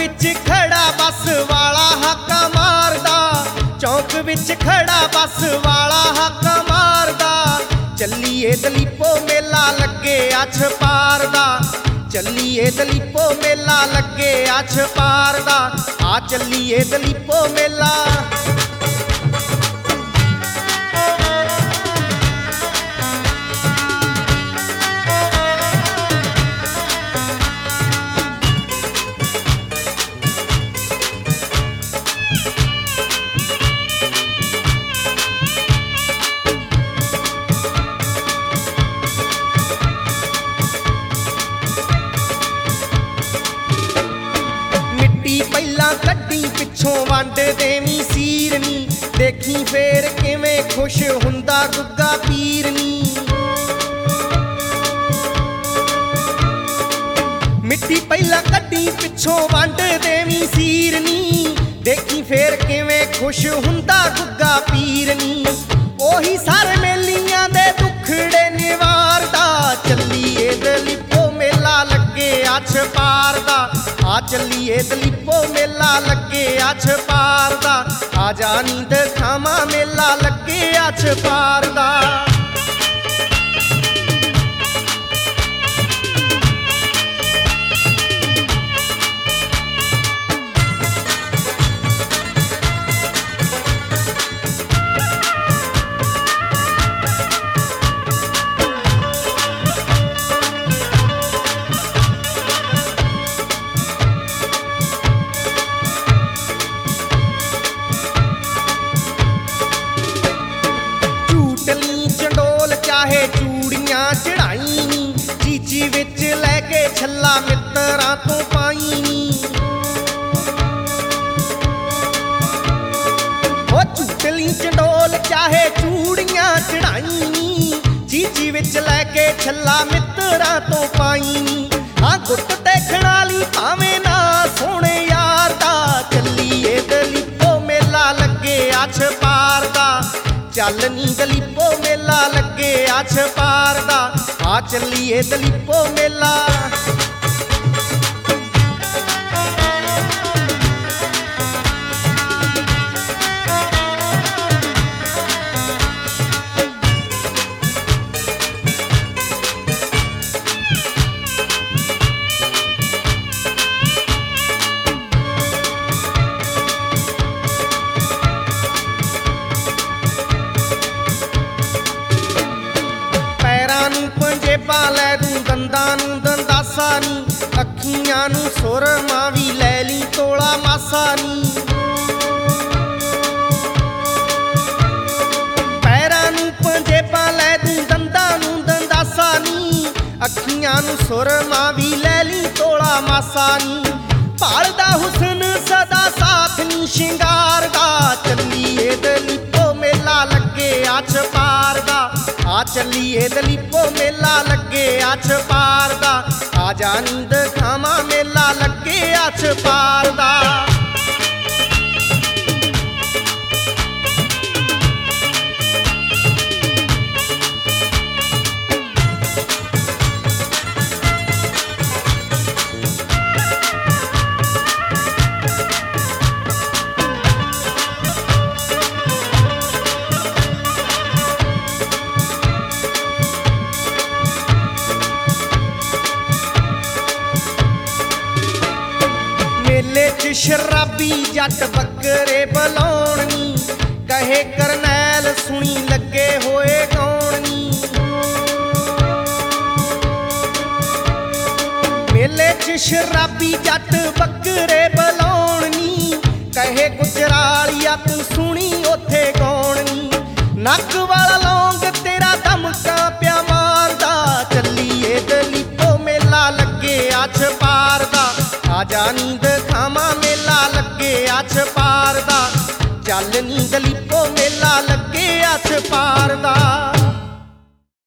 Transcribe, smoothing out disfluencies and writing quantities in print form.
विच खड़ा बस वाला हाका मारदा, चौक विच खड़ा बस वाला हाका मारदा। चलिए दलीपो मेला लगे अछ पार दा, चलिए दलीपो मेला लगे अछ पार दा। आ चलिए दलीपो मेला। पहला कड्डी पिछों वंड देवी सीरनी, देखी फेर किवें खुश हुंदा गुग्गा पीरनी। मिट्टी पहला कड्डी पिछों वंड देवी सीरनी, देखी फेर किवें खुश हुंदा गुग्गा पीरनी। ओही सारे मेलियां दे दुखड़े निवारदा, चलिए दलीपो मेला लगे अछ पार दा। आ चलिए दलीपो मेला लगे अछ पार दा। आ जानी दिखावा मेला लगे अछ पार दा। चूड़ियां चढ़ाई नी, चीची विच लैके छला मित्तरां तो पाई नी। ओ चूटली चंडोल चाहे चूड़ियां चढ़ाई नी, चीची विच लैके छला मित्तरां तो पाई नी। हाँ गुट देखण वाली भावें ना सोहणे यार दा, चलिए दलीपो मेला लगे अछ पार दा। चल नी दलीपो मेला लगे अछ पार दा। आ चलिए दलीपो मेला। पंजेबा लै दूं दंदां नूं दंदासा नी, अखियां नूं सुरमा भी लै ली तोला मासा नी। पैरां नूं पंजेबा लै दूं दंदां नूं दंदासा नी, अखियां नूं सुरमा भी लै ली तोला मासा नी। भालदा हुस्न सदा साथ नी शिंगार दा, चलिए दलीपो मेला लगे अछ पार दा। आ चलिए दलीपो मेला लगे अछ पार दा। आ जानी दिखावा मेला लगे अछ पार दा। मेले च शराबी जट बकरे बलाउण नी, कहे करनैल सुनी लगे होए गाउण नी। मेले च शराबी जट बकरे बलाउण नी, कहे गुजरालिया तू सुनी ओथे गाउण नी। नक वाला लौंग तेरा दमका प्या मारदा, चलिए दलीपो मेला लगे अछ पार दा। आ जानी दिखावा मेला लगे अछ पार दा। चल नी दलीपो मेला लगे अछ पार दा।